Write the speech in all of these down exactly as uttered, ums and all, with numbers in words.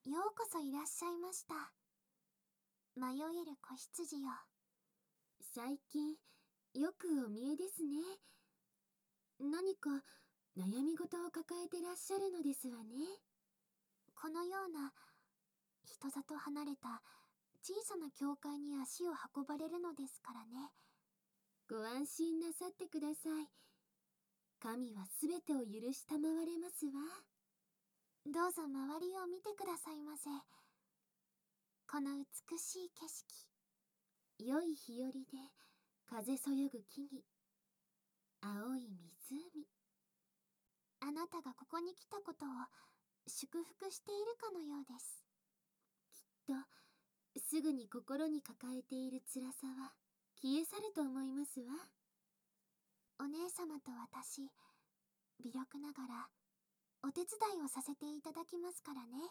ようこそいらっしゃいました。迷える子羊よ。 最近、よくお見えですね。何か悩み事を抱えてらっしゃるのですわね。 このような人里離れた小さな教会に足を運ばれるのですからね。 ご安心なさってください。神はすべてを許したまわれますわ。 どうぞ周りを見てくださいませ。この美しい景色。 良い日和で風そよぐ木々、青い湖。 あなたがここに来たことを祝福しているかのようです。 きっとすぐに心に抱えている辛さは消え去ると思いますわ。 お姉様と私、微力ながらお手伝いをさせていただきますからね。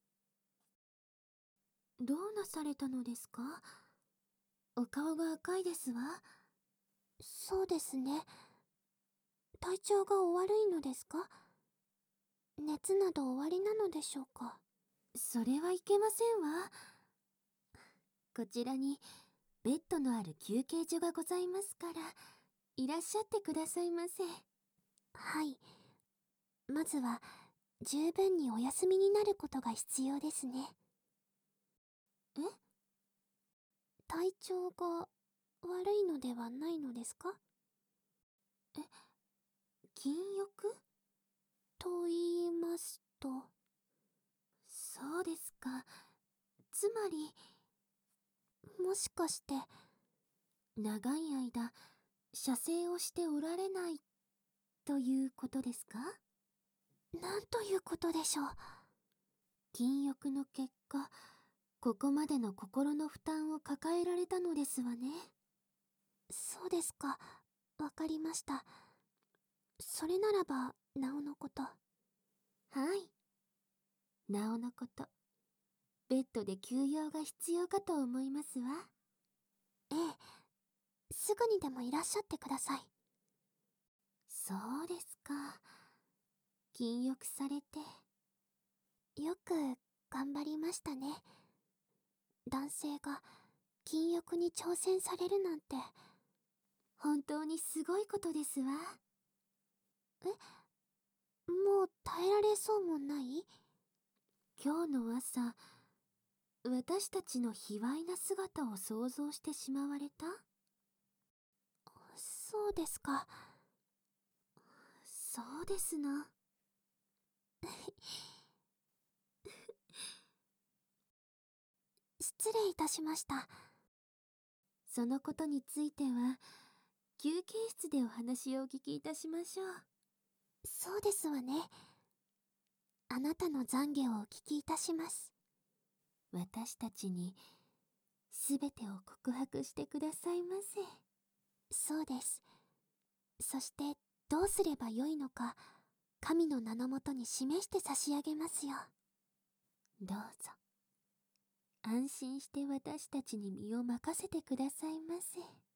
どうなされたのですか？お顔が赤いですわ。 そうですね。体調がお悪いのですか？熱などおありなのでしょうか？ それはいけませんわ。こちらにベッドのある休憩所がございますから、いらっしゃってくださいませ。 はい。まずは十分にお休みになることが必要ですね。 え？ 体調が悪いのではないのですか？ え、禁欲？ と言いますと。 そうですか。つまり、 もしかして、 長い間、射精をしておられない、ということですか？ なんということでしょう。 禁欲の結果、ここまでの心の負担を抱えられたのですわね。 そうですか。わかりました。それならば、なおのこと。 はい。なおのこと。ベッドで休養が必要かと思いますわ。 ええ。すぐにでもいらっしゃってください。 そうですか。禁欲されて。 よく頑張りましたね。男性が禁欲に挑戦されるなんて。 本当にすごいことですわ。 え？もう耐えられそうもない？ 今日の朝、私たちの卑猥な姿を想像してしまわれた？ そうですか。 そうですな。 失礼いたしました。 そのことについては、休憩室でお話をお聞きいたしましょう。 そうですわね。あなたの懺悔をお聞きいたします。 私たちに、すべてを告白してくださいませ。 そうです。そしてどうすればよいのか、神の名のもとに示して差し上げますよ。 どうぞ。安心して私たちに身を任せてくださいませ。